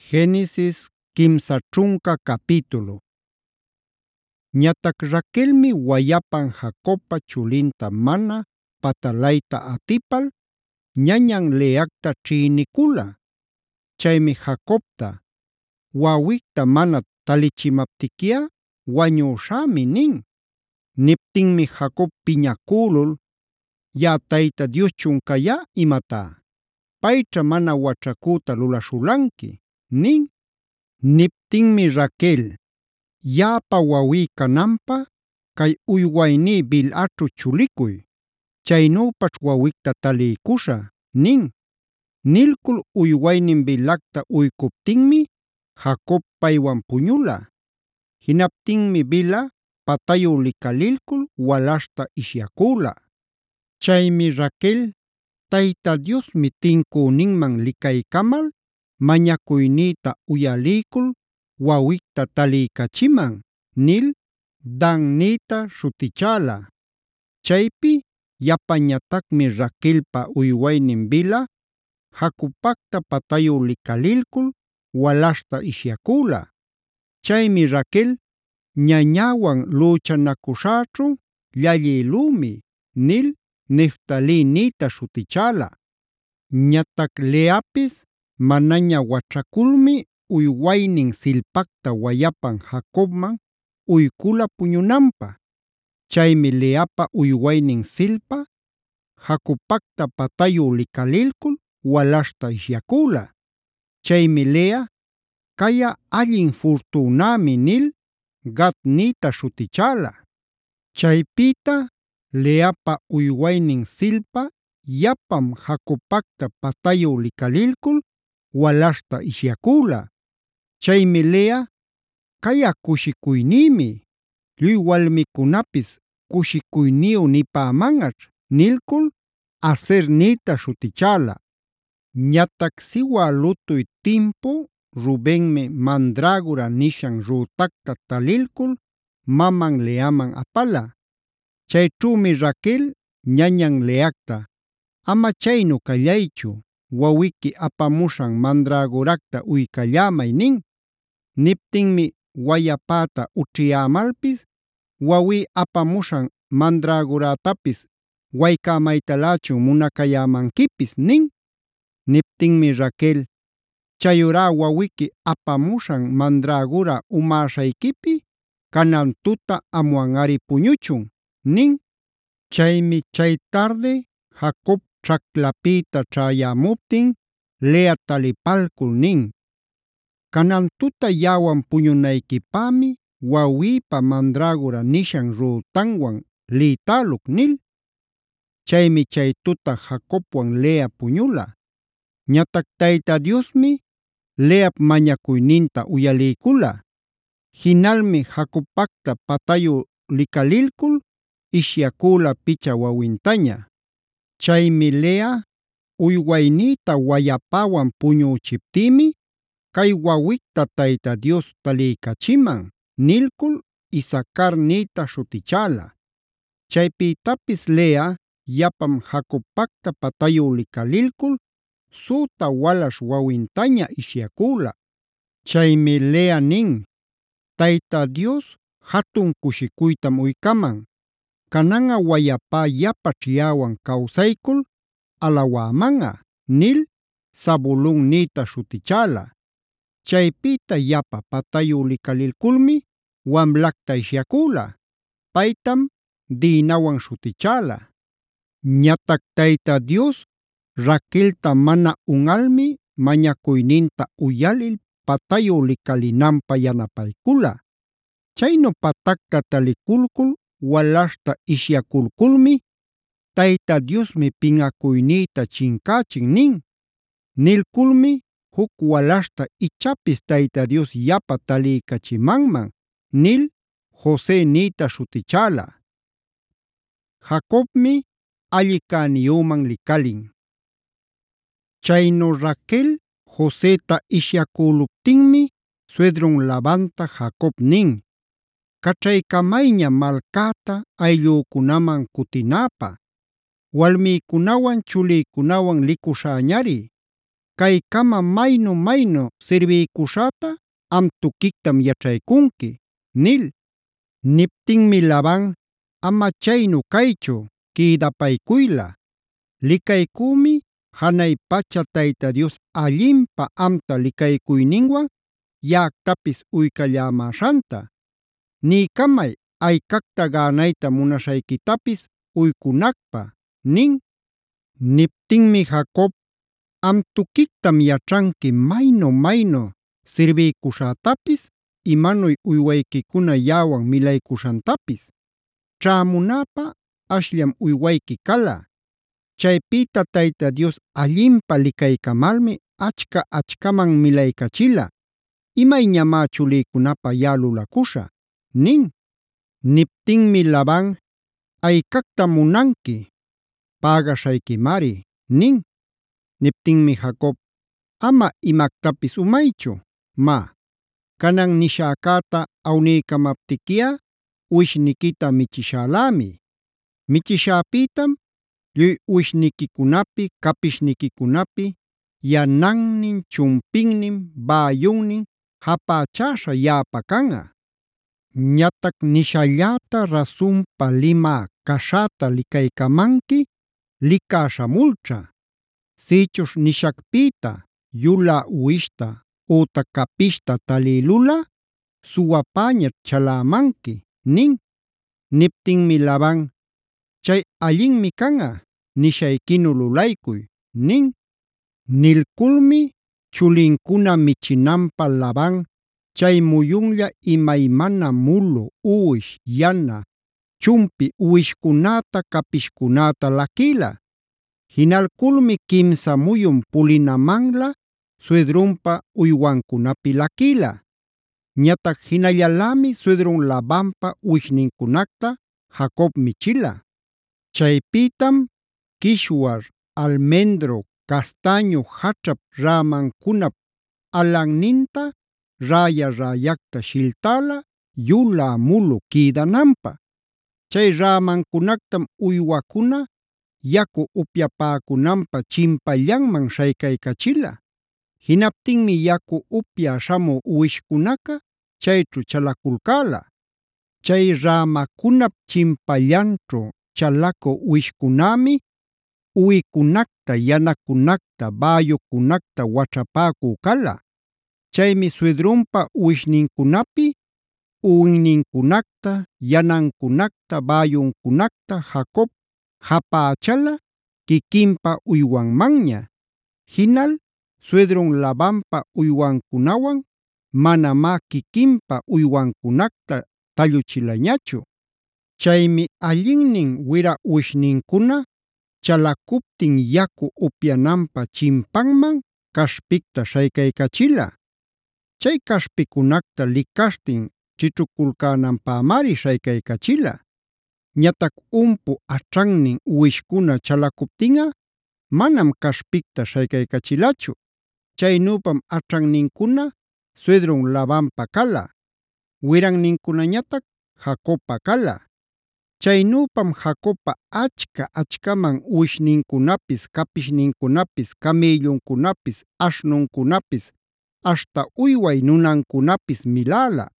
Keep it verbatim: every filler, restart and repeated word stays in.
Génesis quimsa ćhunka capítulo. Ñatac Raquelmi wayapan Jacobpa chulinta mana patalayta atipal ñañan Leacta ćhïnicula. Chaymi Jacobta: “Wawicta mana talichimaptiquiꞌa wañüśhämi” nin. Niptinmi Jacob piñaculul: “¿Yaꞌa Tayta Dioschun cayá imatá? Payćha mana waćhacüta lulaśhulanqui” nin. Niptinmi Raquel: “Yaꞌapa wawí cananpä kay uywayní Bilhaćhu chulicuy. Chaynüpaćh wawicta taliycuśhä” nin. Nilcul uywaynin Bilhacta uykuptinmi Jacob paywan puñula. Jinaptinmi Bilha patayu licalilcul walaśhta ishyacula. Chaymi Raquel Tayta Diosmi tincüninman licaycamal mañacuynïta uyaliycul wawicta taliycachiman nil Dan nïta śhutichäla. Chaypi yapañatacmi Raquelpa uywaynin Bilha Jacobpacta patayu licalilcul walaśhta ishyacula. Chaymi Raquel: “Ñañawan lüchanacuśhäćhu llallïlümi” nil Neftali nïta śhutichäla. Ñatac Leapis manaña waćhaculmi uywaynin Zilpacta wayapan Jacobman uykula puñunanpä. Chaymi Leapa uywaynin Zilpa Jacobpacta patayu licalilcul walaśhta ishyacula. Chaymi Lea: “Kayꞌa allin furtünämi” nil Gad nïta śhutichäla. Chaypïta Leapa uywaynin Zilpa yapam Jacobpacta patayu licalilcul walaśhta ishyacula. Chaymi Lea: “Kayꞌa cushikuynïmi. Lluy walmicunapis cushicuyniyu nipämanꞌaćh” nilcul Aser nïta śhutichäla. Ñatac siwa lutuy timpu Rubenmi mandragora nishan rütacta talilcul maman Leaman apala. Chayćhümi Raquel ñañan Leacta: “Ama chaynu callaychu, wawiqui apamuśhan mandragoracta uycallämay” nin. Niptinmi wayapäta ućhiyämalpis wawí apamuśhan mandragoratapis waycämaytalächun munacayämanquipis nin. Niptinmi Raquel: “Chayurá wawiqui apamuśhan mandragora umäśhayquipi canan tuta amwanꞌari puñuchun” nin. Chaymi chay tarde Jacob ćhaclapïta ćhayämuptin Lea talipalcul nin: “Canan tuta yaꞌawan puñunayquipämi wawïpa mandragora nishan rütanwan liytäluk” nil. Chaymi chay tuta Jacobwan Lea puñula. Ñatac Tayta Diosmi Leap mañacuyninta uyaliycula. Jinalmi Jacobpacta patayu licalilcul ishyacula picha wawintaña. Chaymi Lea uywaynïta wayapawan puñüchiptïmi: “Kay wawicta Tayta Dios taliycachiman” nilcul Isacar nïta śhutichäla. Chaypïtapis Lea yapam Jacobpacta patayu licalilcul süta walaśh wawintaña ishyacula. Chaymi Lea nin: “Tayta Dios jatun cushicuytam uycaman. Cananꞌa wayapá yapaćh yaꞌawan kawsaycul alawämanꞌa” nil Zabulon nïta śhutichäla. Chaypïta yapa patayu licalilculmi wamlacta ishyacula. Paytam Dinawan śhutichäla. Ñatac Tayta Dios Raquelta mana unꞌalmi mañacuyninta uyalil patayu licalinanpä yanapaycula. Chaynu patacta taliculcul walaśhta ishyaculculmi: “Tayta Diosmi pinꞌacuynïta chincächin” nin. Nilculmi huk walaśhta ichapis Tayta Dios yapa taliycachimanman nil Jose nïta śhutichäla. Jacobmi alli cäniyüman licalin. Chaynu Raquel Joseta ishyaculuptinmi suedrun Labanta Jacob nin: “Kaćhaycamayña malcäta ayllücunaman cutinäpä. Walmïkunawan chulïkunawan likuśhäñari. Kaykama maynu-maynu sirbiykuśhäta am tuquictam yaćhaycunqui” nil. Niptinmi Laban: “Ama chaynu kaychu, quïdapaycuyla. Licaycümi janay pacha Tayta Dios allinpa amta licaycuyninwan yaꞌactapis uycallämäśhanta. Niycamay aycacta gänayta munaśhayquitapis uycunacpä” nin. Niptinmi Jacob: “Am tuquictam yaćhanqui maynu-maynu sirbiycuśhätapis, imanuy uywayquicuna yaꞌawan milaycuśhantapis. Ćhämunäpä ashllam uywayqui cala. Chaypïta Tayta Dios allinpä licaycamalmi achka-achkaman milaycachila. ¿Imayñamá chulïcunapä yaꞌa lulacuśhä?” nin. Niptinmi Laban: “¿Aycactam munanqui? Pägaśhayquimari” nin. Niptinmi Jacob: “Ama imactapis umaychu. Má, canan nishäcäta awniycamaptiquiꞌa uwishniquita michishälämi. Michishäpïtam lluy uwishniquicunapi, capishniquicunapi yanannin, chumpinnin, bäyunnin japächäśha yaꞌapa canꞌa. Ñatac nishalläta rasunpa limä caśhäta licaycamanqui licä śhamulćha. Sïchuśh nishacpïta yulä uwishta ütac capishta talïlulꞌa suwapäñaćh chalämanqui” nin. Niptinmi Laban: “Chay allinmi canꞌa, nishayquinu lulaycuy” nin. Nilculmi chulincuna michinanpä Laban chay muyunlla imaymana mulu, uwish, yana, chumpi uwishcunäta, capishcunäta laquïla. Jinalculmi quimsa muyun pulinamanlä suydrunpa uywancunapi laquïla. Ñatac jinallalämi suydrun Labanpa uwishnincunacta Jacob michila. Chaypïtam quishwar, almendro, castañu jaćhap rämancunap alanninta räya-räyacta shilltäla yulä mulu quïdananpä. Chay rämancunactam uywacuna yaku upyapäcunanpä chimpallanman śhaycaycachila. Jinaptinmi yaku upyä śhamü uwishcunaca chayćhu chalaculcäla. Chay rämacunap chimpallanćhu chalacü uwishcunämi uwicunacta, yanacunacta, bäyucunacta waćhapäcü cala. Chaymi suydrunpa uwishnincunapi uwinnincunacta, yanancunacta, bäyuncunacta Jacob japächala quiquinpa uywanmanña. Jinal suydrun Labanpa uywancunawan manamá quiquinpa uywancunacta talluchilañachu. Chaymi allinnin wira uwishnincuna chalacuptin yaku upyananpä chimpanman caśhpicta śhaycaycachila. Chay caśhpicunacta licaśhtin chićhuculcänanpämari śhaycaycachila. Ñatac umpu aćhannin uwishcuna chalacuptinꞌa manam caśhpicta śhaycaycachilachu. Chaynüpam aćhannincuna suydrun Labanpa cala, wirannincunañatac Jacobpa cala. Chaynüpam Jacobpa achka-achkaman uwishnincunapis, capishnincunapis, camïlluncunapis, aśhnuncunapis, aśhta uyway nunancunapis miläla.